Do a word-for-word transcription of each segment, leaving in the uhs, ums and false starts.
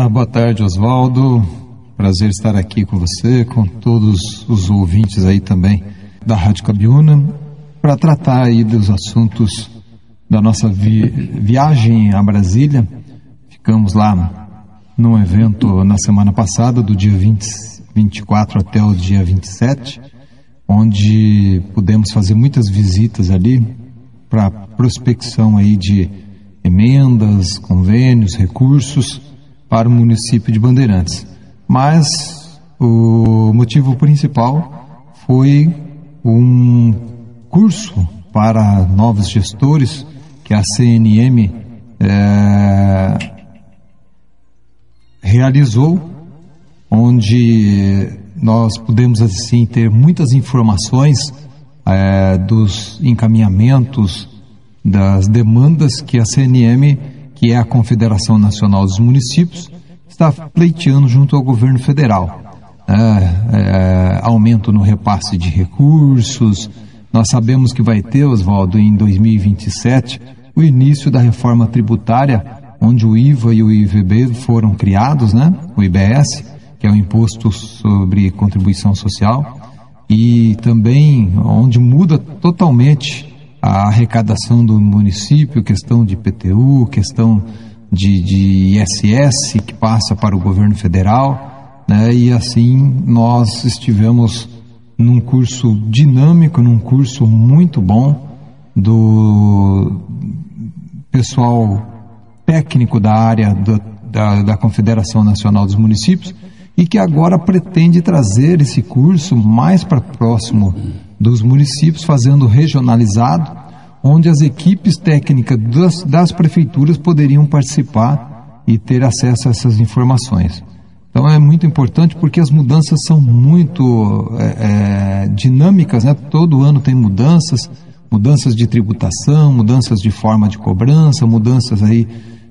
Ah, boa tarde, Oswaldo. Prazer estar aqui com você, com todos os ouvintes aí também da Rádio Cabiúna, para tratar aí dos assuntos da nossa vi- viagem a Brasília. Ficamos lá num evento na semana passada, do dia vinte, vinte e quatro até o dia vinte e sete, onde pudemos fazer muitas visitas ali para prospecção aí de emendas, convênios, recursos para o município de Bandeirantes. Mas o motivo principal foi um curso para novos gestores que a C N M é, realizou, onde nós pudemos assim ter muitas informações é, dos encaminhamentos, das demandas que a C N M, que é a Confederação Nacional dos Municípios, está pleiteando junto ao governo federal. É, é, aumento no repasse de recursos. Nós sabemos que vai ter, Oswaldo, em dois mil e vinte e sete, o início da reforma tributária, onde o I V A e o I V B foram criados, né? O I B S, que é o Imposto sobre Contribuição Social, e também onde muda totalmente a arrecadação do município, questão de I P T U, questão de, de I S S, que passa para o governo federal, né? E assim nós estivemos num curso dinâmico, num curso muito bom do pessoal técnico da área do, da, da Confederação Nacional dos Municípios, e que agora pretende trazer esse curso mais para próximo dos municípios, fazendo regionalizado, onde as equipes técnicas das, das prefeituras poderiam participar e ter acesso a essas informações. Então é muito importante, porque as mudanças são muito é, é, dinâmicas, né? Todo ano tem mudanças, mudanças de tributação, mudanças de forma de cobrança, mudanças aí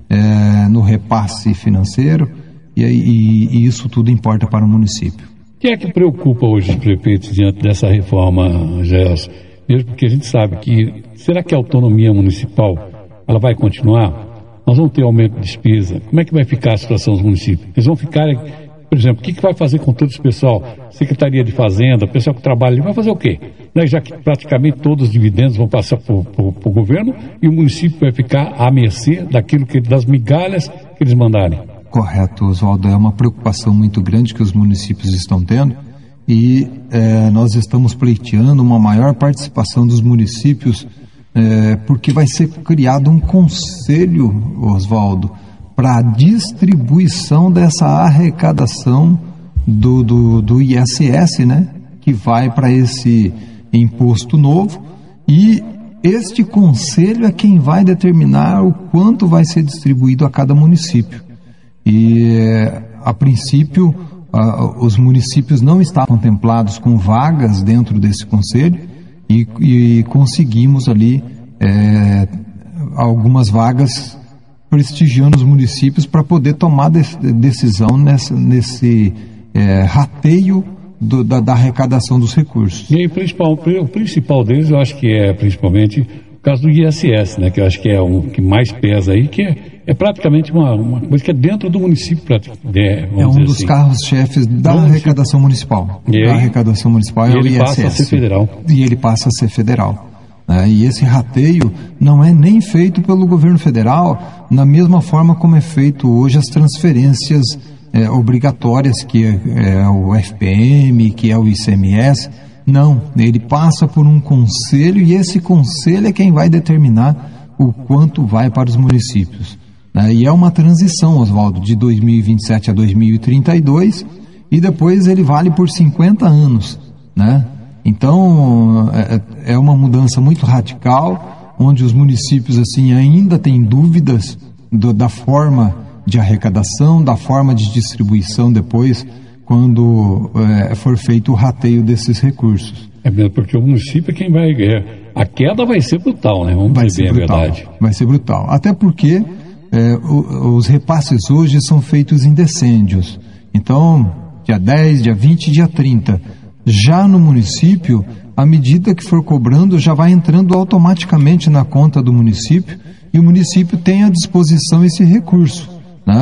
é, no repasse financeiro, e, e, e isso tudo importa para o município. O que é que preocupa hoje os prefeitos diante dessa reforma, Gelson? Mesmo porque a gente sabe que, será que a autonomia municipal ela vai continuar? Nós vamos ter aumento de despesa? Como é que vai ficar a situação dos municípios? Eles vão ficar, por exemplo, o que, que vai fazer com todo esse pessoal? Secretaria de Fazenda, pessoal que trabalha ali, vai fazer o quê? Né? Já que praticamente todos os dividendos vão passar para o governo, e o município vai ficar à mercê daquilo que, das migalhas que eles mandarem. Correto, Oswaldo. É uma preocupação muito grande que os municípios estão tendo, e é, nós estamos pleiteando uma maior participação dos municípios, é, porque vai ser criado um conselho, Oswaldo, para a distribuição dessa arrecadação do, do, do I S S, né, que vai para esse imposto novo, e este conselho é quem vai determinar o quanto vai ser distribuído a cada município. E, a princípio, uh, os municípios não estavam contemplados com vagas dentro desse conselho, e, e conseguimos ali é, algumas vagas prestigiando os municípios para poder tomar de, decisão nessa, nesse é, rateio do, da, da arrecadação dos recursos. E aí, o principal, o principal deles, eu acho que é principalmente o caso do I S S, né, que eu acho que é o que mais pesa aí, que é É praticamente uma, uma coisa que é dentro do município. É, é um dos assim. carros-chefes da Vamos arrecadação municipal. E da aí, arrecadação municipal é o I S S. E ele passa a ser federal. E ele passa a ser federal. É, e esse rateio não é nem feito pelo governo federal, na mesma forma como é feito hoje as transferências é, obrigatórias, que é, é o F P M, que é o I C M S. Não, ele passa por um conselho, e esse conselho é quem vai determinar o quanto vai para os municípios. E é uma transição, Oswaldo, de dois mil e vinte e sete a dois mil e trinta e dois, e depois ele vale por cinquenta anos, né? Então, é, é uma mudança muito radical, onde os municípios assim ainda têm dúvidas do, da forma de arrecadação, da forma de distribuição depois, quando é, for feito o rateio desses recursos. É mesmo, porque o município é quem vai... É, a queda vai ser brutal, né? Vamos vai ser bem brutal, a verdade. Vai ser brutal. Até porque é, o, os repasses hoje são feitos em decênios. Então, dia dez, dia vinte, dia trinta. Já no município, à medida que for cobrando, já vai entrando automaticamente na conta do município, e o município tem à disposição esse recurso, né?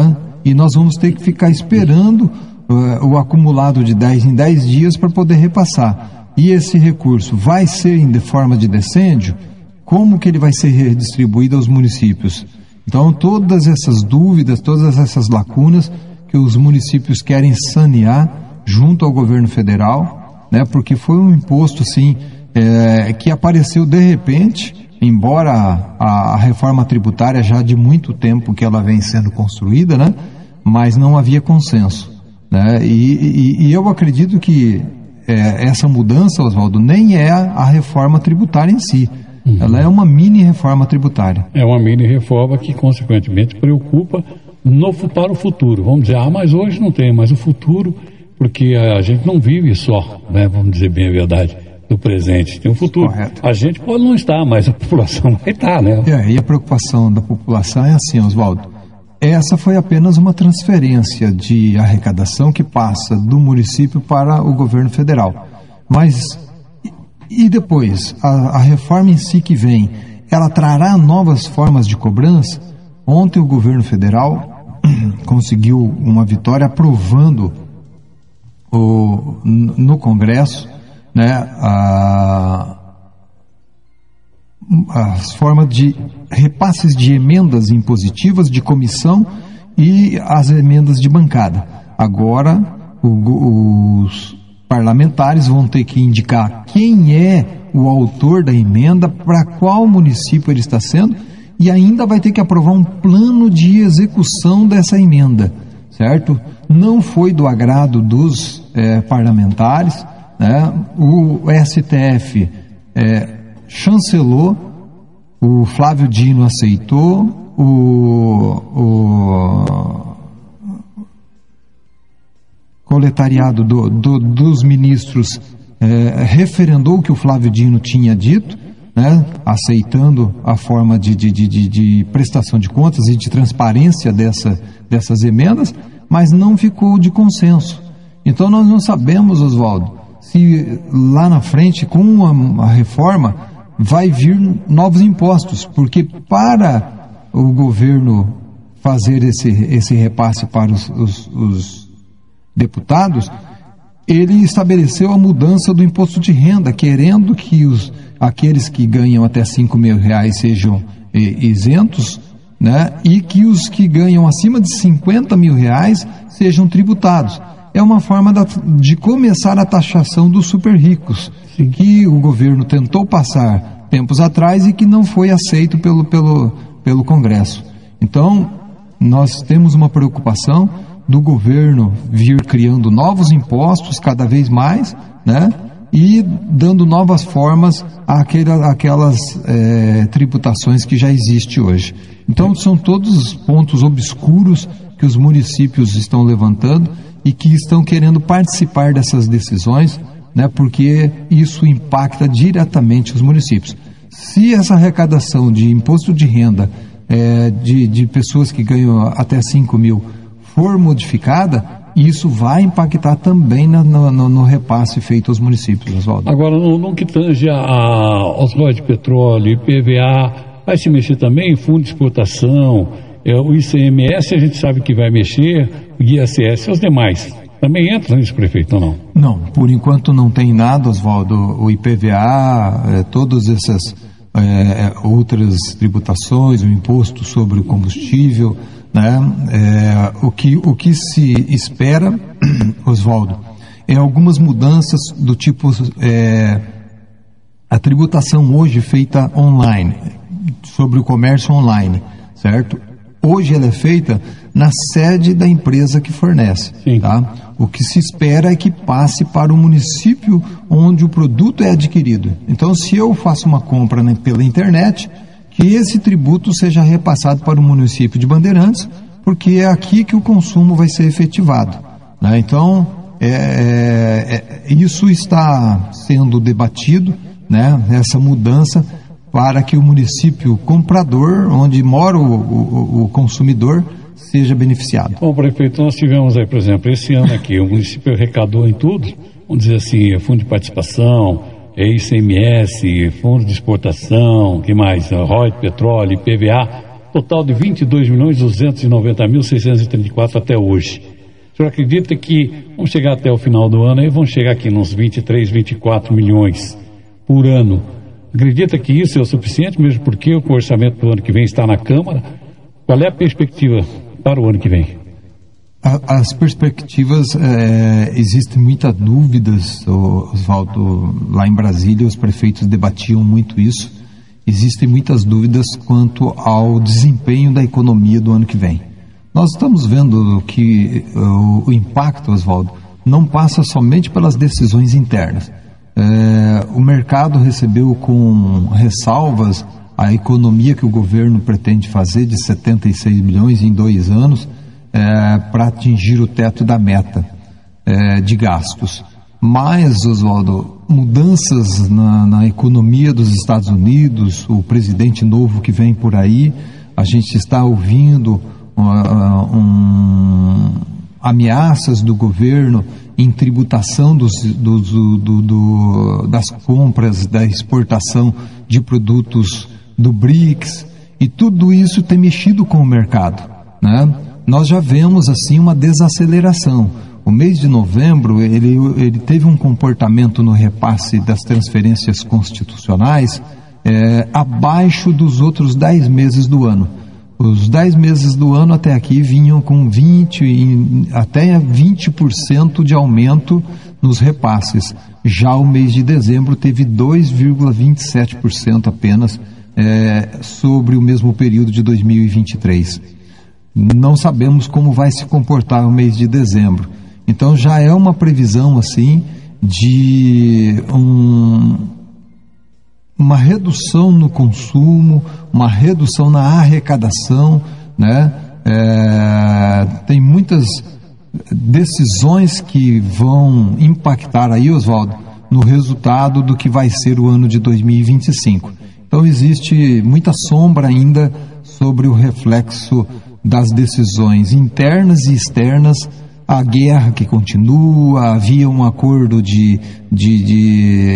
e nós vamos ter que ficar esperando uh, o acumulado de dez em dez dias para poder repassar. E esse recurso vai ser em de forma de decêndio? Como que ele vai ser redistribuído aos municípios? Então, todas essas dúvidas, todas essas lacunas que os municípios querem sanear junto ao governo federal, né, porque foi um imposto, sim, é, que apareceu de repente, embora a, a reforma tributária já de muito tempo que ela vem sendo construída, né, mas não havia consenso, né, e, e, e eu acredito que é, essa mudança, Oswaldo, nem é a reforma tributária em si. Uhum. Ela é uma mini reforma tributária. É uma mini reforma que, consequentemente, preocupa no, para o futuro. Vamos dizer, ah, mas hoje não tem, mas o futuro, porque a gente não vive só, né, vamos dizer bem a verdade, do presente, tem um futuro. Correto. A gente pode não estar, mas a população vai estar, né? É, e a preocupação da população é assim, Oswaldo, essa foi apenas uma transferência de arrecadação que passa do município para o governo federal. Mas, e depois, a, a reforma em si que vem, ela trará novas formas de cobrança? Ontem o governo federal conseguiu uma vitória aprovando o, no Congresso, né, a, as formas de repasses de emendas impositivas, de comissão e as emendas de bancada. Agora, o, os parlamentares vão ter que indicar quem é o autor da emenda, para qual município ele está sendo, e ainda vai ter que aprovar um plano de execução dessa emenda, certo? Não foi do agrado dos eh, parlamentares, né? O S T F eh, chancelou, o Flávio Dino aceitou, o, o coletariado do, do, dos ministros eh, referendou o que o Flávio Dino tinha dito, né, aceitando a forma de, de, de, de prestação de contas e de transparência dessa, dessas emendas, mas não ficou de consenso. Então nós não sabemos, Oswaldo, se lá na frente, com a, a reforma, vai vir novos impostos, porque para o governo fazer esse, esse repasse para os, os, os deputados, ele estabeleceu a mudança do imposto de renda, querendo que os, aqueles que ganham até cinco mil reais sejam eh, isentos, né, e que os que ganham acima de cinquenta mil reais sejam tributados. É uma forma da, de começar a taxação dos super ricos, Sim. que o governo tentou passar tempos atrás e que não foi aceito pelo, pelo, pelo Congresso. Então, nós temos uma preocupação do governo vir criando novos impostos cada vez mais, né, e dando novas formas àquela, àquelas é, tributações que já existem hoje. Então, são todos os pontos obscuros que os municípios estão levantando e que estão querendo participar dessas decisões, né, porque isso impacta diretamente os municípios. Se essa arrecadação de imposto de renda é, de, de pessoas que ganham até cinco mil for modificada, isso vai impactar também na, no, no repasse feito aos municípios, Oswaldo. Agora, no, no que tange a, aos royalties de petróleo, I P V A, vai se mexer também em fundo de exportação, é, o I C M S a gente sabe que vai mexer, o I S S e os demais. Também entra nisso, prefeito, ou não? Não, por enquanto não tem nada, Oswaldo. O I P V A, é, todas essas é, outras tributações, o imposto sobre o combustível, né? É, o, que, o que se espera, Oswaldo, é algumas mudanças do tipo é, a tributação hoje feita online, sobre o comércio online, certo? Hoje ela é feita na sede da empresa que fornece, tá? O que se espera é que passe para o município onde o produto é adquirido. Então, se eu faço uma compra, né, pela internet, que esse tributo seja repassado para o município de Bandeirantes, porque é aqui que o consumo vai ser efetivado, né? Então, é, é, é, isso está sendo debatido, né? Essa mudança para que o município comprador, onde mora o, o, o consumidor, seja beneficiado. Bom, prefeito, nós tivemos aí, por exemplo, esse ano aqui, o município arrecadou em tudo, vamos dizer assim, fundo de participação, I C M S, fundo de exportação, que mais? Royalties, petróleo, I P V A, total de vinte e dois milhões duzentos e noventa mil seiscentos e trinta e quatro até hoje. O senhor acredita que vamos chegar até o final do ano e vamos chegar aqui nos vinte e três, vinte e quatro milhões por ano? Acredita que isso é o suficiente, mesmo porque o orçamento do ano que vem está na Câmara? Qual é a perspectiva para o ano que vem? As perspectivas, é, existem muitas dúvidas, Oswaldo. Lá em Brasília os prefeitos debatiam muito isso. Existem muitas dúvidas quanto ao desempenho da economia do ano que vem. Nós estamos vendo que o, o impacto, Oswaldo, não passa somente pelas decisões internas. É, o mercado recebeu com ressalvas a economia que o governo pretende fazer de setenta e seis bilhões em dois anos é, para atingir o teto da meta é, de gastos. Mas, Oswaldo, mudanças na, na economia dos Estados Unidos, o presidente novo que vem por aí, a gente está ouvindo uh, um, ameaças do governo em tributação dos, do, do, do, do, das compras, da exportação de produtos do BRICS, e tudo isso tem mexido com o mercado, né? Nós já vemos assim uma desaceleração. O mês de novembro ele, ele teve um comportamento no repasse das transferências constitucionais é, abaixo dos outros dez meses do ano. Os dez meses do ano até aqui vinham com vinte até vinte por cento de aumento nos repasses. Já o mês de dezembro teve dois vírgula vinte e sete por cento apenas é, sobre o mesmo período de dois mil e vinte e três. Não sabemos como vai se comportar o mês de dezembro. Então já é uma previsão assim de um, uma redução no consumo, uma redução na arrecadação, né? É, tem muitas decisões que vão impactar aí, Oswaldo, no resultado do que vai ser o ano de dois mil e vinte e cinco. Então existe muita sombra ainda sobre o reflexo das decisões internas e externas, a guerra que continua, havia um acordo de, de, de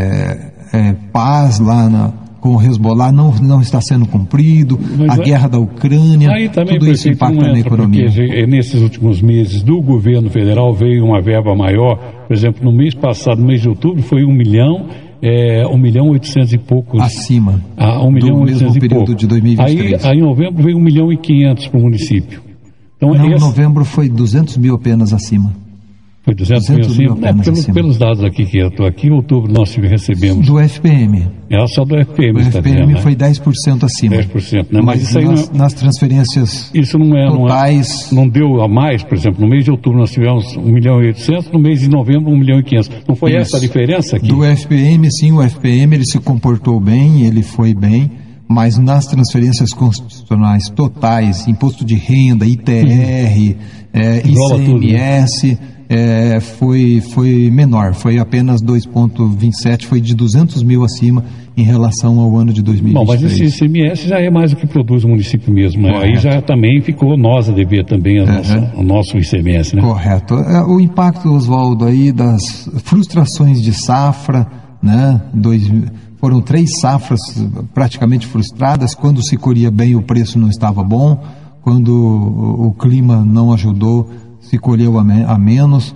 é, é, paz lá na, com o Hezbollah, não, não está sendo cumprido, Mas a é, guerra da Ucrânia, tudo isso impacta na economia. Porque nesses últimos meses do governo federal veio uma verba maior, por exemplo, no mês passado, no mês de outubro, foi um milhão, é, um milhão oitocentos e poucos. Acima ah, um milhão do mesmo período pouco. de dois mil e vinte e três. Aí, aí em novembro veio um milhão e quinhentos para o município. Então, Não, em esse... novembro foi duzentos mil apenas acima. Foi duzentos mil acima? Mil é, pelo, acima. Pelos dados aqui que eu estou aqui, em outubro nós recebemos... Do F P M. É só do F P M. O F P M dizendo, foi né? dez por cento acima. dez por cento, né? Mas, Mas isso aí nas, não... nas transferências isso não é, totais... Não, é, não deu a mais, por exemplo, no mês de outubro nós tivemos um milhão e oitocentos, no mês de novembro um milhão e quinhentos. Não foi isso. Essa a diferença aqui? Do F P M, sim, o F P M ele se comportou bem, ele foi bem, mas nas transferências constitucionais totais, imposto de renda, I T R, é, I C M S... Tudo, né? É, foi, foi menor, foi apenas dois vírgula vinte e sete, foi de duzentos mil acima em relação ao ano de dois mil e vinte e três. Bom, mas esse I C M S já é mais do que produz o município mesmo, né? Aí já também ficou nós a dever também a uhum. nossa, o nosso I C M S, né? Correto. O impacto, Oswaldo, aí das frustrações de safra, né? Dois, foram três safras praticamente frustradas. Quando se colhia bem, o preço não estava bom. Quando o, o clima não ajudou, se colheu a, me, a menos,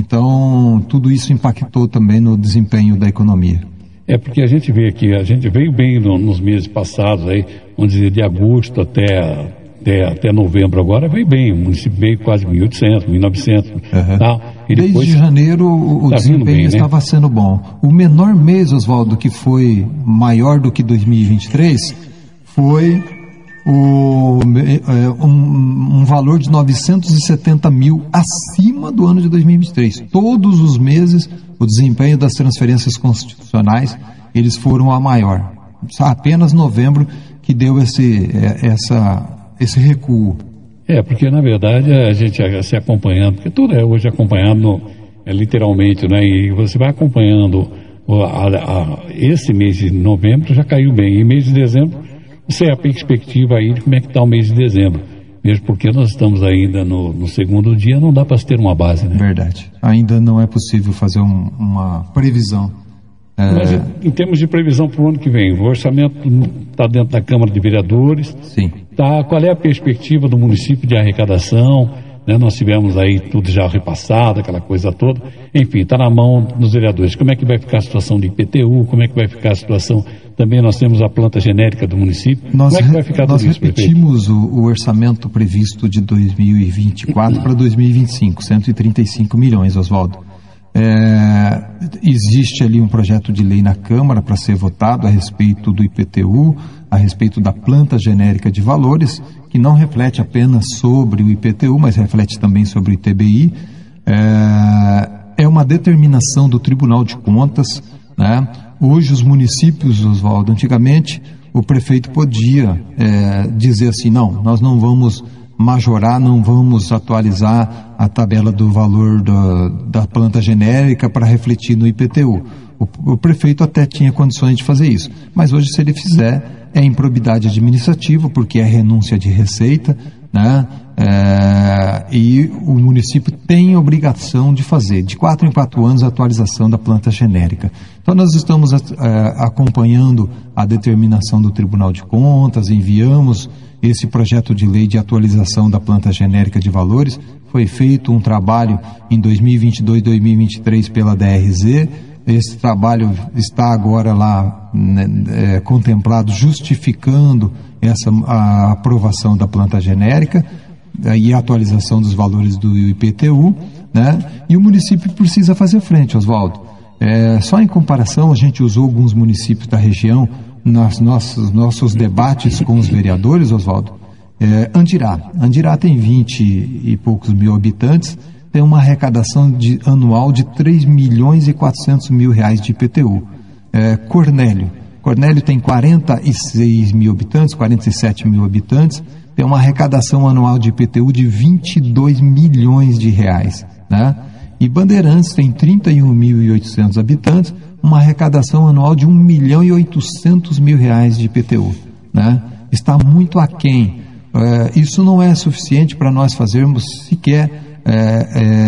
então tudo isso impactou também no desempenho da economia. É porque a gente vê aqui, a gente veio bem no, nos meses passados, aí, vamos dizer, de agosto até, até, até novembro agora, veio bem, o município veio quase mil e oitocentos, mil e novecentos. Uhum. Tá? E Desde depois, janeiro o, o tá desempenho bem, estava né? sendo bom. O menor mês, Oswaldo, que foi maior do que dois mil e vinte e três, foi... O, um, um valor de novecentos e setenta mil acima do ano de dois mil e vinte e três. Todos os meses o desempenho das transferências constitucionais eles foram a maior. Apenas novembro que deu esse, essa, esse recuo. É, porque na verdade a gente se acompanhando, porque tudo é hoje acompanhado é, literalmente, né? E você vai acompanhando a, a, esse mês de novembro já caiu bem, e mês de dezembro essa é a perspectiva aí de como é que está o mês de dezembro. Mesmo porque nós estamos ainda no, no segundo dia, não dá para se ter uma base, né? Verdade. Ainda não é possível fazer um, uma previsão É... Mas em, em termos de previsão para o ano que vem, o orçamento está dentro da Câmara de Vereadores. Sim. Tá, qual é a perspectiva do município de arrecadação? Né? Nós tivemos aí tudo já repassado, aquela coisa toda. Enfim, está na mão dos vereadores. Como é que vai ficar a situação do I P T U? Como é que vai ficar a situação... Também nós temos a planta genérica do município. Nós, como é que vai ficar nós tudo isso, repetimos o, o orçamento previsto de dois mil e vinte e quatro para dois mil e vinte e cinco, cento e trinta e cinco milhões, Oswaldo. É, existe ali um projeto de lei na Câmara para ser votado a respeito do I P T U, a respeito da planta genérica de valores, que não reflete apenas sobre o I P T U, mas reflete também sobre o I T B I. É, é uma determinação do Tribunal de Contas, né? Hoje os municípios, Oswaldo, antigamente o prefeito podia é, dizer assim, não, nós não vamos majorar, não vamos atualizar a tabela do valor da, da planta genérica para refletir no I P T U. O, o prefeito até tinha condições de fazer isso, mas hoje se ele fizer é improbidade administrativa, porque é renúncia de receita, né? É, e o município tem obrigação de fazer, de quatro em quatro anos, a atualização da planta genérica. Então nós estamos é, acompanhando a determinação do Tribunal de Contas, enviamos esse projeto de lei de atualização da planta genérica de valores. Foi feito um trabalho em dois mil e vinte e dois, dois mil e vinte e três pela D R Z. Esse trabalho está agora lá, né, é, contemplado, justificando essa, a aprovação da planta genérica e a atualização dos valores do I P T U, né? E o município precisa fazer frente, Oswaldo. É, só em comparação, a gente usou alguns municípios da região nos nossos, nossos debates com os vereadores, Oswaldo. É, Andirá. Andirá tem vinte e poucos mil habitantes, tem uma arrecadação de, anual de três milhões e quatrocentos mil reais de I P T U. É, Cornélio. Cornélio tem quarenta e seis mil habitantes, quarenta e sete mil habitantes, tem uma arrecadação anual de I P T U de vinte e dois milhões de reais, né? E Bandeirantes tem trinta e um mil e oitocentos habitantes, uma arrecadação anual de um milhão e oitocentos mil reais de I P T U, né? Está muito aquém. É, isso não é suficiente para nós fazermos sequer é,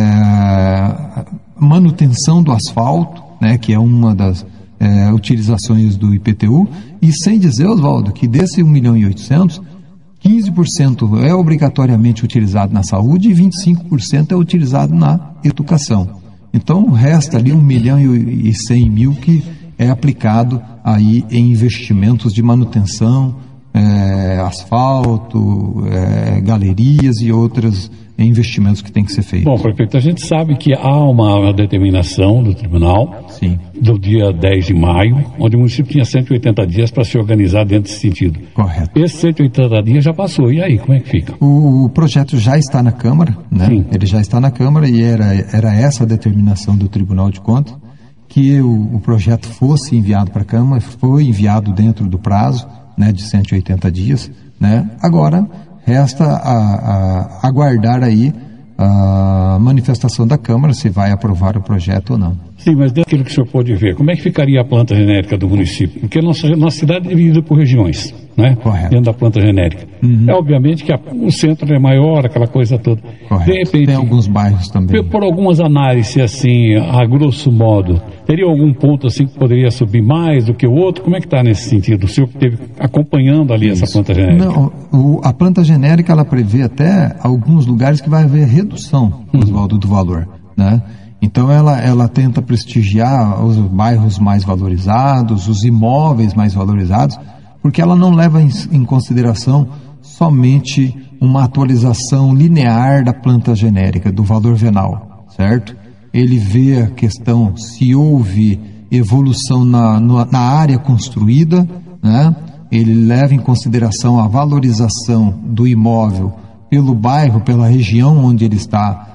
é, manutenção do asfalto, né, que é uma das é, utilizações do I P T U, e sem dizer, Oswaldo, que desse um milhão e oitocentos, quinze por cento é obrigatoriamente utilizado na saúde e vinte e cinco por cento é utilizado na educação. Então resta ali um milhão e cem mil que é aplicado aí em investimentos de manutenção, é, asfalto, é, galerias e outros investimentos que tem que ser feitos. Bom, prefeito, a gente sabe que há uma determinação do tribunal, sim, do dia dez de maio, onde o município tinha cento e oitenta dias para se organizar dentro desse sentido. Correto. Esses cento e oitenta dias já passou, e aí, como é que fica? O, o projeto já está na Câmara, né? Sim. Ele já está na Câmara e era, era essa a determinação do Tribunal de Contas, que o, o projeto fosse enviado para a Câmara, foi enviado dentro do prazo, né, de cento e oitenta dias, né? Agora resta a, a, aguardar aí a manifestação da Câmara se vai aprovar o projeto ou não. Sim, mas dentro daquilo que o senhor pode ver, como é que ficaria a planta genérica do município? Porque a nossa, nossa cidade é dividida por regiões, né? Correto. Dentro da planta genérica. Uhum. É obviamente que a, o centro é maior, aquela coisa toda. Correto. De repente, tem alguns bairros também. Por algumas análises, assim, a grosso modo, teria algum ponto assim que poderia subir mais do que o outro? Como é que está nesse sentido? O senhor que esteve acompanhando ali Isso. essa planta genérica? Não, o, a planta genérica, ela prevê até alguns lugares que vai haver redução, Oswaldo, do valor, né? Então ela, ela tenta prestigiar os bairros mais valorizados, os imóveis mais valorizados, porque ela não leva em, em consideração somente uma atualização linear da planta genérica, do valor venal, certo? Ele vê a questão se houve evolução na, na área construída, né? Ele leva em consideração a valorização do imóvel pelo bairro, pela região onde ele está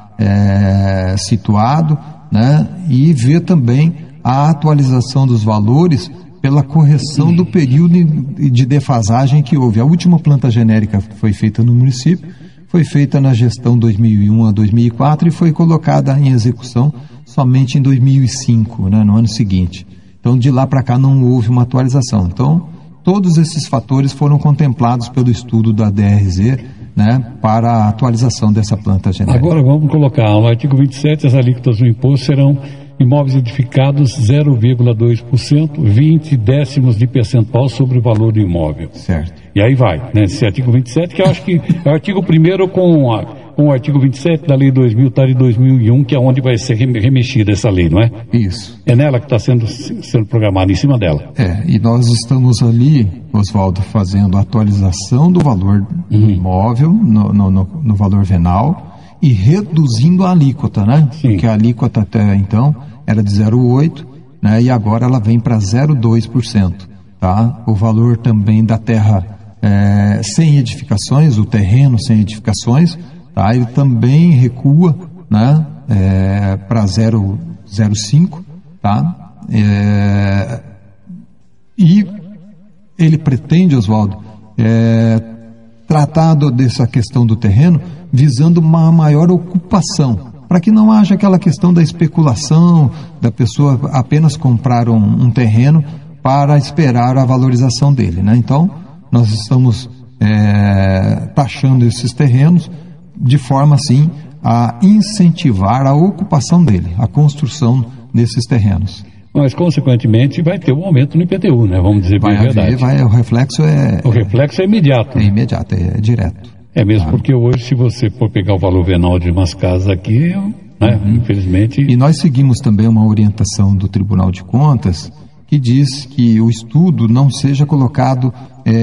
É, situado, né? E ver também a atualização dos valores pela correção do período de defasagem que houve. A última planta genérica foi feita no município, foi feita na gestão dois mil e um a dois mil e quatro e foi colocada em execução somente em dois mil e cinco, né? No ano seguinte. Então de lá para cá não houve uma atualização. Então todos esses fatores foram contemplados pelo estudo da D R Z, né, para a atualização dessa planta genérica. Agora vamos colocar no artigo vinte e sete, as alíquotas do imposto serão imóveis edificados zero vírgula dois por cento, vinte décimos de percentual sobre o valor do imóvel. Certo. E aí vai, né? Esse artigo vinte e sete, que eu acho que é o artigo primeiro com, a, com o artigo vinte e sete da lei dois mil, tá, de dois mil e um, que é onde vai ser remexida essa lei, não é? Isso. É nela que está sendo, sendo programada, em cima dela. É, e nós estamos ali, Oswaldo, fazendo a atualização do valor do uhum. imóvel no, no, no, no valor venal e reduzindo a alíquota, né? Sim. Porque a alíquota até então era de zero vírgula oito por cento, né? E agora ela vem para zero vírgula dois por cento, tá? O valor também da terra é, sem edificações, o terreno sem edificações, tá? Ele também recua, né? É, para zero vírgula cinco, tá? É, e ele pretende, Oswaldo, é, tratar dessa questão do terreno visando uma maior ocupação, para que não haja aquela questão da especulação, da pessoa apenas comprar um, um terreno para esperar a valorização dele, né? Então, nós estamos é, taxando esses terrenos de forma, assim, a incentivar a ocupação dele, a construção desses terrenos. Mas, consequentemente, vai ter um aumento no I P T U, né? Vamos dizer bem a verdade. Vai, o reflexo é... O reflexo é imediato. É imediato, é direto. É mesmo, ah. porque hoje, se você for pegar o valor venal de umas casas aqui, né, uhum. infelizmente... E nós seguimos também uma orientação do Tribunal de Contas que diz que o estudo não seja colocado é,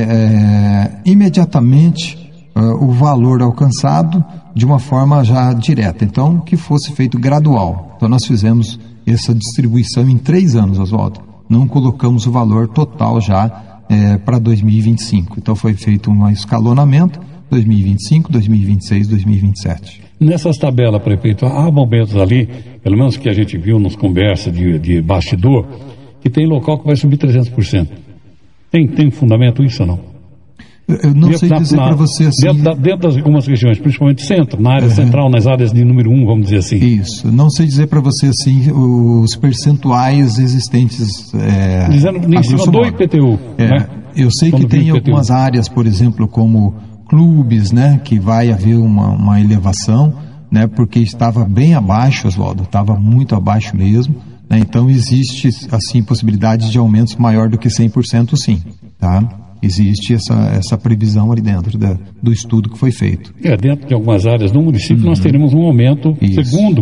é, imediatamente é, o valor alcançado de uma forma já direta. Então, que fosse feito gradual. Então, nós fizemos essa distribuição em três anos, Oswaldo. Não colocamos o valor total já é, para dois mil e vinte e cinco. Então, foi feito um escalonamento, dois mil e vinte e cinco, dois mil e vinte e seis, dois mil e vinte e sete. Nessas tabelas, prefeito, há momentos ali, pelo menos que a gente viu nas conversas de, de bastidor, que tem local que vai subir trezentos por cento. Tem, tem fundamento isso ou não? Eu não dentro sei da, dizer para você assim... Dentro, da, dentro das algumas regiões, principalmente centro, na área uhum. central, nas áreas de número um, vamos dizer assim. Isso. Não sei dizer para você assim os percentuais existentes... É, Dizendo em cima do I P T U. É, né? Eu sei Quando que tem algumas áreas, por exemplo, como clubes, né, que vai haver uma, uma elevação, né, porque estava bem abaixo, Oswaldo, estava muito abaixo mesmo, né, então existe, assim, possibilidade de aumentos maior do que cem por cento, sim, tá? Existe essa, essa previsão ali dentro da, do estudo que foi feito. É, dentro de algumas áreas do município uhum. nós teremos um aumento, Isso. segundo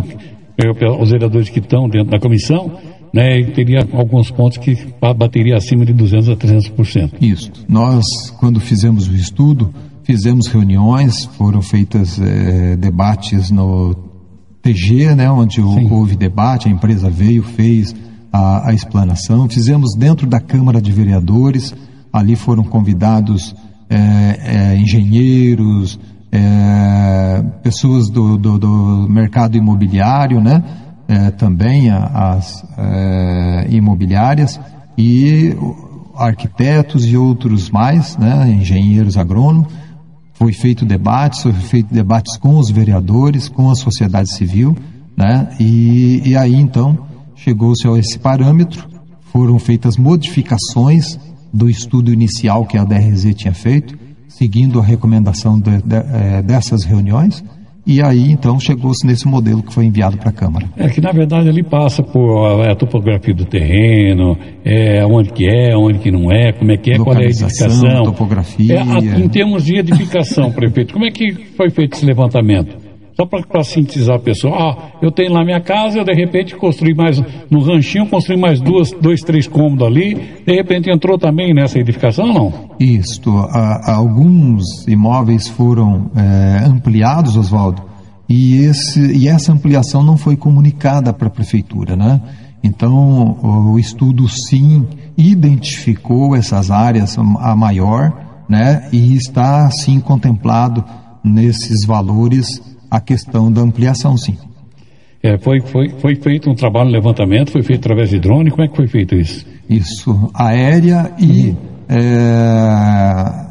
é, os vereadores que estão dentro da comissão, né, e teria alguns pontos que bateria acima de duzentos a trezentos por cento. Isso. Nós, quando fizemos o estudo, fizemos reuniões, foram feitas é, debates no T G, né, onde Sim. houve debate, a empresa veio, fez a, a explanação. Fizemos dentro da Câmara de Vereadores, ali foram convidados é, é, engenheiros, é, pessoas do, do, do mercado imobiliário, né, é, também a, as é, imobiliárias e arquitetos e outros mais, né, engenheiros agrônomos. Foi feito debates, foi feito debates com os vereadores, com a sociedade civil, né? E, e aí então chegou-se a esse parâmetro, foram feitas modificações do estudo inicial que a D R Z tinha feito, seguindo a recomendação de, de, é, dessas reuniões, e aí então chegou-se nesse modelo que foi enviado para a Câmara. É que na verdade ali passa por a, a topografia do terreno, é, onde que é, onde que não é, como é que é, qual é a edificação. Topografia. É, a, em termos de edificação, prefeito, como é que foi feito esse levantamento? Só para sintetizar a pessoa, ah, eu tenho lá minha casa, eu de repente construí mais, no ranchinho, construí mais duas, dois, três cômodos ali, de repente entrou também nessa edificação ou não? Isto, a, a alguns imóveis foram é, ampliados, Oswaldo, e, esse, e essa ampliação não foi comunicada para a prefeitura, né? Então, o estudo sim identificou essas áreas, a maior, né? E está sim contemplado nesses valores a questão da ampliação, sim. É, foi, foi, foi feito um trabalho de levantamento, foi feito através de drone, como é que foi feito isso? Isso, aérea e uhum. é,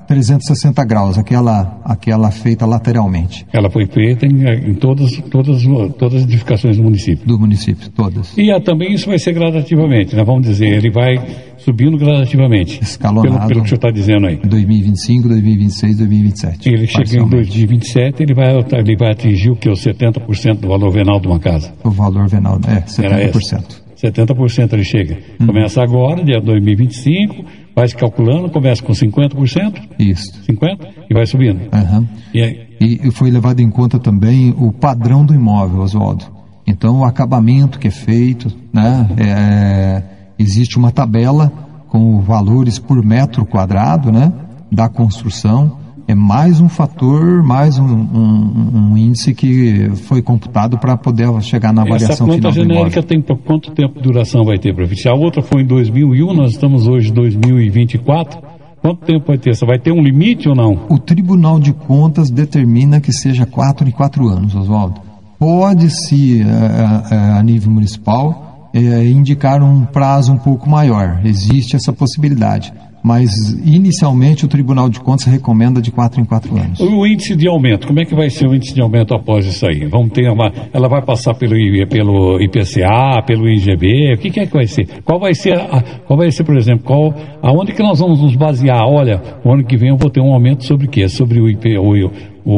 trezentos e sessenta graus, aquela, aquela feita lateralmente. Ela foi feita em, em todas, todas, todas as edificações do município. Do município, todas. E ah, também isso vai ser gradativamente, né? Vamos dizer, ele vai subindo gradativamente. Escalonado. Pelo, pelo que o senhor está dizendo aí. dois mil e vinte e cinco, dois mil e vinte e seis, dois mil e vinte e sete. Ele chega em dois mil e vinte e sete, ele vai, ele vai atingir o que? Os setenta por cento do valor venal de uma casa. O valor venal, é, setenta por cento. setenta por cento ele chega. Hum. Começa agora, dia dois mil e vinte e cinco, vai se calculando, começa com cinquenta por cento. Isso. cinquenta por cento e vai subindo. Uhum. E, aí? e foi levado em conta também o padrão do imóvel, Oswaldo. Então, o acabamento que é feito, né? É, existe uma tabela com valores por metro quadrado, né? Da construção. É mais um fator, mais um, um, um índice que foi computado para poder chegar na avaliação final do imóvel. Essa planta genérica tem por quanto tempo de duração vai ter, prefeito? Se a outra foi em dois mil e um, nós estamos hoje em dois mil e vinte e quatro. Quanto tempo vai ter? Você vai ter um limite ou não? O Tribunal de Contas determina que seja quatro em quatro anos, Oswaldo. Pode-se, a, a, a nível municipal, é, indicar um prazo um pouco maior. Existe essa possibilidade. Mas, inicialmente, o Tribunal de Contas recomenda de quatro em quatro anos. O índice de aumento, como é que vai ser o índice de aumento após isso aí? Vamos ter uma, ela vai passar pelo, pelo I P C A, pelo I G B, o que, que é que vai ser? Qual vai ser, a, qual vai ser, por exemplo, qual, aonde que nós vamos nos basear? Olha, o ano que vem eu vou ter um aumento sobre o quê? Sobre o, I P, o,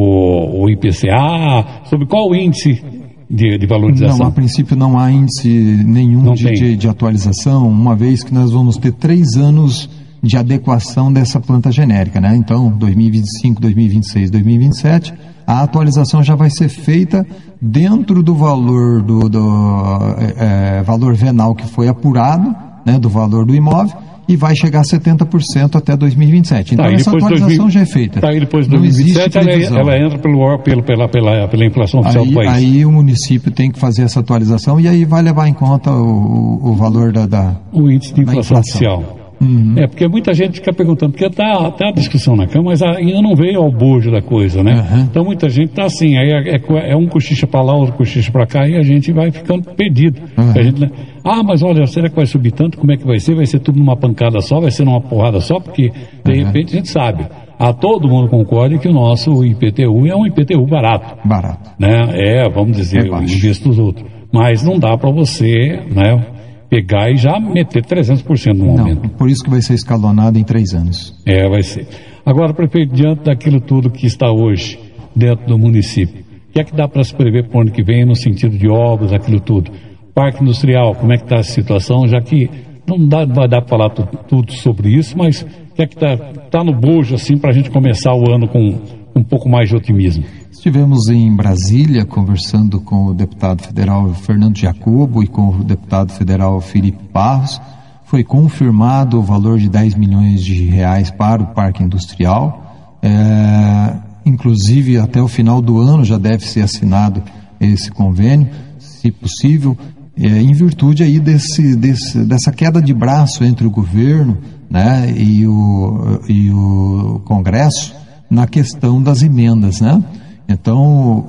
o, o I P C A, sobre qual o índice de, de valorização? Não, a princípio não há índice nenhum de, de, de atualização, uma vez que nós vamos ter três anos de adequação dessa planta genérica, né? Então, dois mil e vinte e cinco, dois mil e vinte e seis, dois mil e vinte e sete, a atualização já vai ser feita dentro do valor do, do é, valor venal que foi apurado, né? Do valor do imóvel, e vai chegar a setenta por cento até dois mil e vinte e sete. Então, tá, essa atualização dois mil, já é feita. Tá, e depois de dois mil e vinte e sete, ela, ela entra pelo, pelo, pela, pela, pela inflação oficial aí, do país. Aí o município tem que fazer essa atualização e aí vai levar em conta o, o valor da, da o índice de inflação, inflação. oficial. Uhum. É, porque muita gente fica perguntando, porque está tá a discussão na Câmara, mas ainda não veio ao bojo da coisa, né? Uhum. Então muita gente está assim, aí é, é, é um cochicha para lá, outro cochicha para cá, e a gente vai ficando perdido. Uhum. A gente, ah, mas olha, será que vai subir tanto? Como é que vai ser? Vai ser tudo numa pancada só? Vai ser numa porrada só? Porque, de uhum. repente, a gente sabe. Ah, todo mundo concorda que o nosso I P T U é um I P T U barato. Barato. Né? É, vamos dizer, é em vista dos outros. Mas não dá para você, né, pegar e já meter trezentos por cento no momento. Não, por isso que vai ser escalonado em três anos. É, vai ser. Agora, prefeito, diante daquilo tudo que está hoje dentro do município, o que é que dá para se prever para o ano que vem no sentido de obras, aquilo tudo? Parque industrial, como é que está a situação? Já que não dá, vai dar para falar tudo, tudo sobre isso, mas o que é que está tá no bojo assim para a gente começar o ano com um pouco mais de otimismo? Estivemos em Brasília conversando com o deputado federal Fernando Jacobo e com o deputado federal Felipe Barros. Foi confirmado o valor de dez milhões de reais para o parque industrial. É, inclusive, até o final do ano já deve ser assinado esse convênio, se possível, é, em virtude aí desse, desse, dessa queda de braço entre o governo, né, e o, e o Congresso na questão das emendas, né? Então,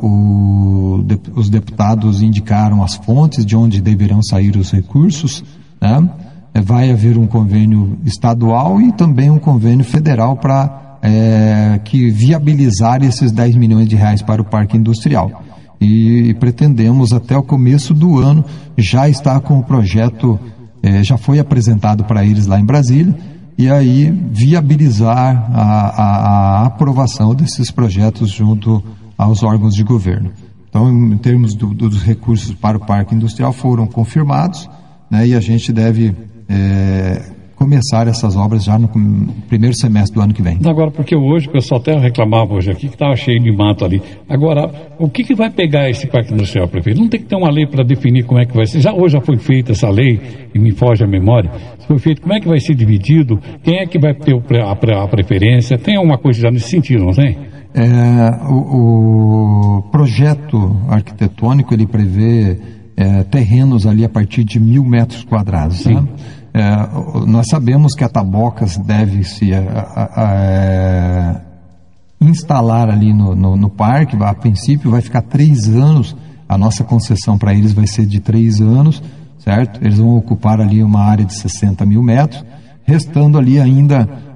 o, de, os deputados indicaram as fontes de onde deverão sair os recursos, né? Vai haver um convênio estadual e também um convênio federal para é, que viabilizar esses dez milhões de reais para o parque industrial. E, e pretendemos até o começo do ano já estar com o projeto, é, já foi apresentado para eles lá em Brasília, e aí viabilizar a, a, a aprovação desses projetos junto aos órgãos de governo. Então, em termos do, do, dos recursos para o parque industrial, foram confirmados, né, e a gente deve é, começar essas obras já no primeiro semestre do ano que vem. Agora, porque hoje o pessoal até reclamava hoje aqui que estava cheio de mato ali. Agora, o que, que vai pegar esse parque industrial, prefeito? Não tem que ter uma lei para definir como é que vai ser. Já, hoje já foi feita essa lei, e me foge a memória. Se foi feito, como é que vai ser dividido? Quem é que vai ter a, a preferência? Tem alguma coisa já nesse sentido, não tem? É, o, o projeto arquitetônico, ele prevê é, terrenos ali a partir de mil metros quadrados. Né? É, nós sabemos que a Tabocas deve se a, a, a, instalar ali no, no, no parque. A princípio vai ficar três anos, a nossa concessão para eles vai ser de três anos, certo? Eles vão ocupar ali uma área de sessenta mil metros, restando ali ainda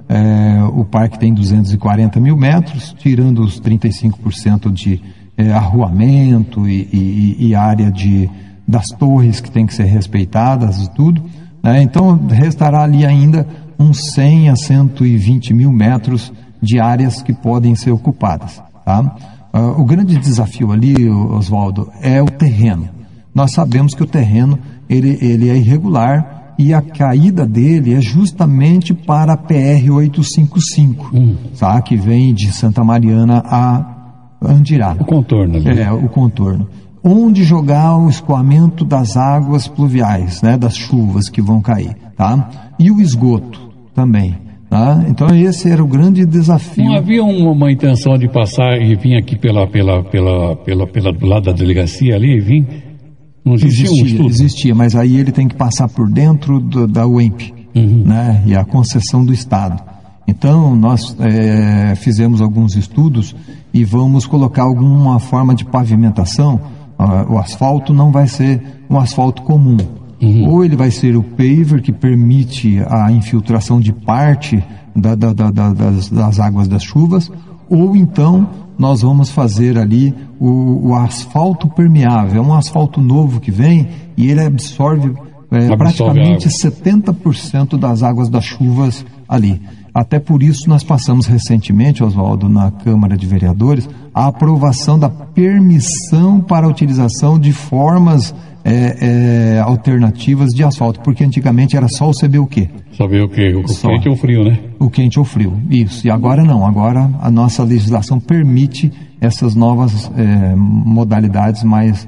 é, o parque tem duzentos e quarenta mil metros, tirando os trinta e cinco por cento de é, arruamento e, e, e área de, das torres que tem que ser respeitadas e tudo, né? Então restará ali ainda uns cem a cento e vinte mil metros de áreas que podem ser ocupadas, tá? Uh, o grande desafio ali, Oswaldo, é o terreno. Nós sabemos que o terreno ele, ele é irregular e a caída dele é justamente para a P R oitocentos e cinquenta e cinco, hum. tá? Que vem de Santa Mariana a Andirá. O contorno ali. É, o contorno. Onde jogar o escoamento das águas pluviais, né, das chuvas que vão cair, tá? E o esgoto também. Tá? Então esse era o grande desafio. Não havia uma, uma intenção de passar e vir aqui pela, pela, pela, pela, pela, do lado da delegacia ali e vir? Não existia, existia um estudo? Existia, mas aí ele tem que passar por dentro do, da U E M P, uhum. né? E a concessão do Estado. Então nós é, fizemos alguns estudos e vamos colocar alguma forma de pavimentação. Uh, o asfalto não vai ser um asfalto comum. Uhum. Ou ele vai ser o paver, que permite a infiltração de parte da, da, da, da, das, das águas das chuvas, ou então nós vamos fazer ali o, o asfalto permeável. É um asfalto novo que vem e ele absorve, é, absorve praticamente setenta por cento das águas das chuvas ali. Até por isso nós passamos recentemente, Oswaldo, na Câmara de Vereadores, a aprovação da permissão para a utilização de formas É, é, alternativas de asfalto, porque antigamente era só o C B U Q. Saber o quê? O só. Quente ou frio, né? O quente ou frio, isso. E agora não, agora a nossa legislação permite essas novas é, modalidades mais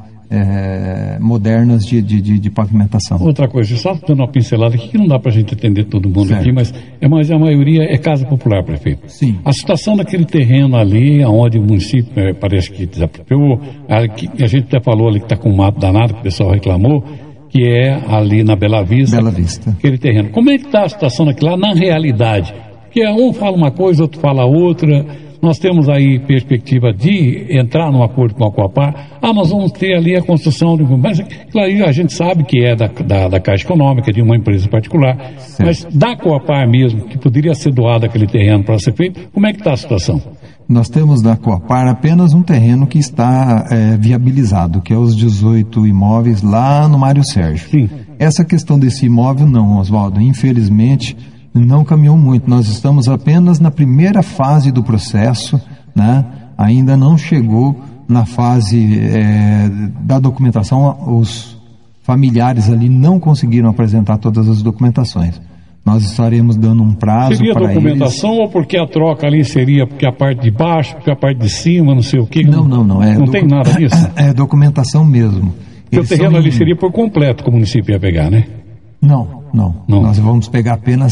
é, modernas de, de, de, de pavimentação. Outra coisa, só dando uma pincelada aqui, que não dá para a gente atender todo mundo certo. Aqui, mas, é, mas a maioria é casa popular, prefeito. Sim. A situação daquele terreno ali, onde o município é, parece que desapropriou, a, que a gente até falou ali que está com um mato danado, que o pessoal reclamou, que é ali na Bela Vista. Bela Vista. Aquele terreno. Como é que está a situação daquilo lá na realidade? Porque um fala uma coisa, outro fala outra. Nós temos aí perspectiva de entrar num acordo com a Coapar. Ah, nós vamos ter ali a construção de... Mas, claro, a gente sabe que é da, da, da Caixa Econômica, de uma empresa particular. Certo. Mas da Coapar mesmo, que poderia ser doado aquele terreno para ser feito, como é que está a situação? Nós temos da Coapar apenas um terreno que está é, viabilizado, que é os dezoito imóveis lá no Mário Sérgio. Sim. Essa questão desse imóvel não, Oswaldo, infelizmente... não caminhou muito. Nós estamos apenas na primeira fase do processo, né? Ainda não chegou na fase é, da documentação. Os familiares ali não conseguiram apresentar todas as documentações. Nós estaremos dando um prazo para eles. Seria documentação ou porque a troca ali seria porque a parte de baixo, porque a parte de cima, não sei o quê? Não, não, não. É não docu... tem nada disso? É documentação mesmo. Porque o terreno são... ali seria por completo que o município ia pegar, né? Não, não, não. Nós vamos pegar apenas,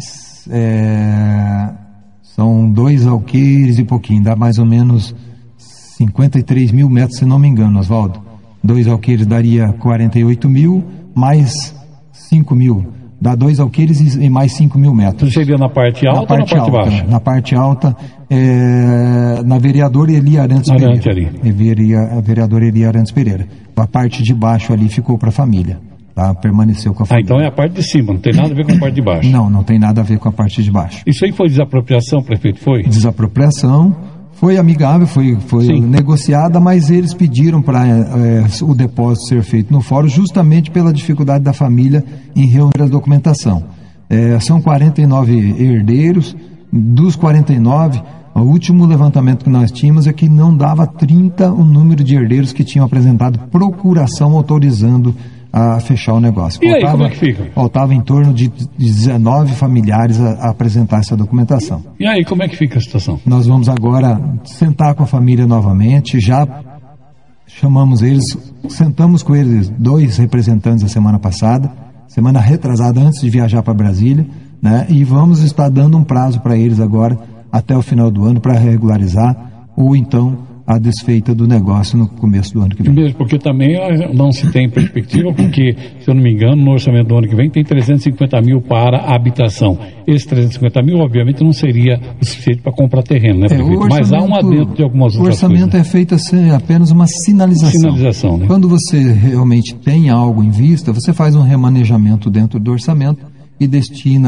é, são dois alqueires e pouquinho, dá mais ou menos cinquenta e três mil metros, se não me engano, Oswaldo. Dois alqueires daria quarenta e oito mil, mais cinco mil. Dá dois alqueires e mais cinco mil metros. Seria na parte alta na parte ou na parte alta, baixa? Na parte alta, é, na vereadora Eli Arantes Arante Pereira. Ali. A vereadora Eli Arantes Pereira. A parte de baixo ali ficou para a família. Tá? Permaneceu com a família. Ah, então é a parte de cima, não tem nada a ver com a parte de baixo. Não, não tem nada a ver com a parte de baixo. Isso aí foi desapropriação, prefeito, foi? Desapropriação, foi amigável, foi, foi negociada, mas eles pediram para é, o depósito ser feito no fórum justamente pela dificuldade da família em reunir a documentação. É, são quarenta e nove herdeiros, dos quarenta e nove, o último levantamento que nós tínhamos é que não dava trinta o número de herdeiros que tinham apresentado procuração autorizando a fechar o negócio. E faltava, aí, como é que fica? Faltava em torno de dezenove familiares a, a apresentar essa documentação. E aí, como é que fica a situação? Nós vamos agora sentar com a família novamente, já chamamos eles, sentamos com eles, dois representantes a semana passada, semana retrasada, antes de viajar para Brasília, né? E vamos estar dando um prazo para eles agora, até o final do ano, para regularizar, ou então a desfeita do negócio no começo do ano que vem. Mesmo porque também não se tem perspectiva, porque, se eu não me engano, no orçamento do ano que vem tem trezentos e cinquenta mil para a habitação. Esses trezentos e cinquenta mil, obviamente, não seria o suficiente para comprar terreno, né, prefeito? É, Mas há um adentro de algumas outras coisas. O orçamento é feito assim, apenas uma sinalização. Sinalização, né? Quando você realmente tem algo em vista, você faz um remanejamento dentro do orçamento e destina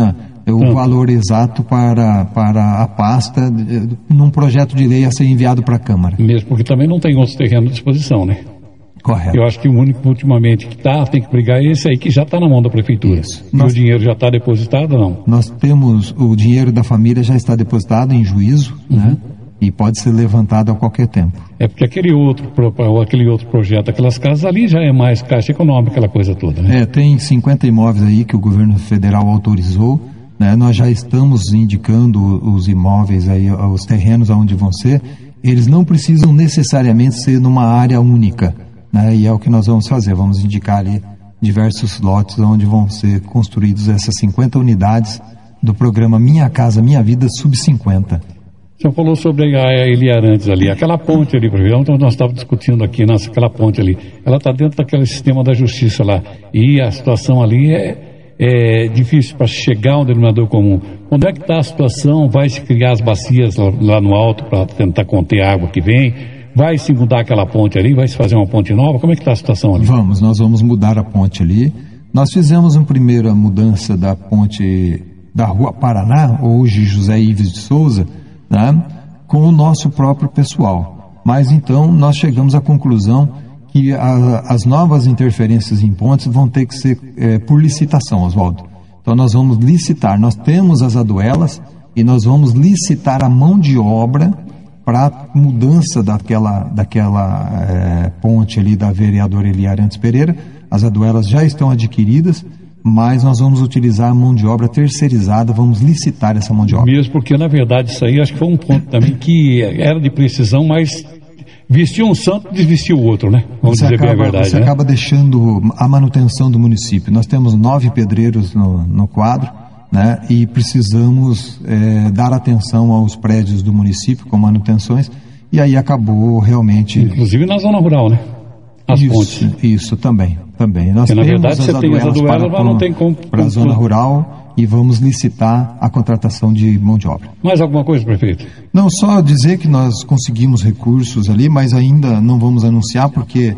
o Tanto. valor exato para, para a pasta de, num projeto de lei a ser enviado para a Câmara. Mesmo porque também não tem outros terrenos à disposição, né? Correto. Eu acho que o único ultimamente que tá, tem que brigar é esse aí que já está na mão da prefeitura. Isso. E Nós, o dinheiro já está depositado ou não? Nós temos, o dinheiro da família já está depositado em juízo, uhum. né? E pode ser levantado a qualquer tempo. É porque aquele outro, aquele outro projeto, aquelas casas ali já é mais caixa econômica, aquela coisa toda, né? É, tem cinquenta imóveis aí que o governo federal autorizou, né? Nós já estamos indicando os imóveis aí, os terrenos aonde vão ser. Eles não precisam necessariamente ser numa área única, né? E é o que nós vamos fazer, vamos indicar ali diversos lotes onde vão ser construídos essas cinquenta unidades do programa Minha Casa Minha Vida sub cinquenta. O senhor falou sobre a Eliarantes ali, aquela ponte ali, então nós estávamos discutindo aqui, nossa, aquela ponte ali, ela está dentro daquele sistema da justiça lá, e a situação ali é, é difícil para chegar a um denominador comum. Onde é que está a situação? Vai se criar as bacias lá, lá no alto para tentar conter a água que vem? Vai se mudar aquela ponte ali? Vai se fazer uma ponte nova? Como é que está a situação ali? Vamos, nós vamos mudar a ponte ali. Nós fizemos uma primeira mudança da ponte da Rua Paraná, hoje José Ives de Souza, né, com o nosso próprio pessoal. Mas então nós chegamos à conclusão que a, as novas interferências em pontes vão ter que ser é, por licitação, Oswaldo. Então nós vamos licitar, nós temos as aduelas e nós vamos licitar a mão de obra para mudança daquela, daquela é, ponte ali da vereadora Eliarantes Pereira. As aduelas já estão adquiridas, mas nós vamos utilizar a mão de obra terceirizada, vamos licitar essa mão de obra. Mesmo porque, na verdade, isso aí acho que foi um ponto também que era de precisão, mas vestiu um santo e desvestiu o outro, né? Vamos você dizer acaba, bem a verdade, Você né? acaba deixando a manutenção do município. Nós temos nove pedreiros no, no quadro, né? E precisamos é, dar atenção aos prédios do município com manutenções, e aí acabou realmente... Inclusive na zona rural, né? As isso, pontes. Isso também, também. Nós porque, temos na verdade, as você tem as aduelas, para, mas não tem como... para a zona rural, e vamos licitar a contratação de mão de obra. Mais alguma coisa, prefeito? Não, só dizer que nós conseguimos recursos ali, mas ainda não vamos anunciar, porque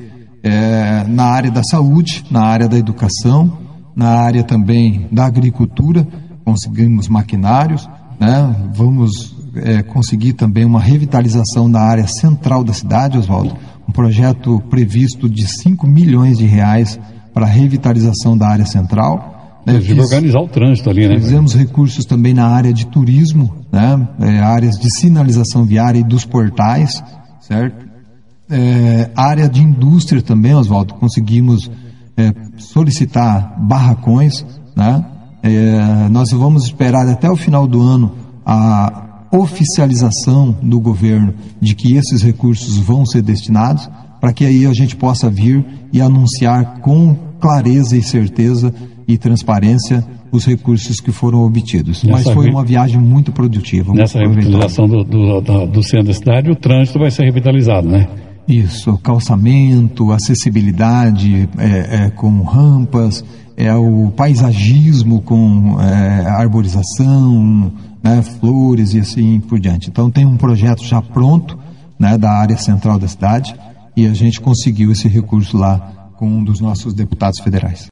é, na área da saúde, na área da educação, na área também da agricultura, conseguimos maquinários, né? Vamos é, conseguir também uma revitalização da área central da cidade, Oswaldo, um projeto previsto de cinco milhões de reais para a revitalização da área central. Né? Fiz, organizar o trânsito ali, né? Fizemos recursos também na área de turismo, né? É, áreas de sinalização viária e dos portais, certo? É, área de indústria também, Oswaldo, conseguimos é, solicitar barracões, né? É, nós vamos esperar até o final do ano a oficialização do governo de que esses recursos vão ser destinados, para que aí a gente possa vir e anunciar com clareza e certeza e transparência os recursos que foram obtidos. Nessa Mas foi uma viagem muito produtiva. Nessa muito revitalização do, do, do, do centro da cidade, o trânsito vai ser revitalizado, né? Isso, calçamento, acessibilidade é, é, com rampas, é o paisagismo com é, arborização, né, flores e assim por diante. Então tem um projeto já pronto, né, da área central da cidade, e a gente conseguiu esse recurso lá com um dos nossos deputados federais.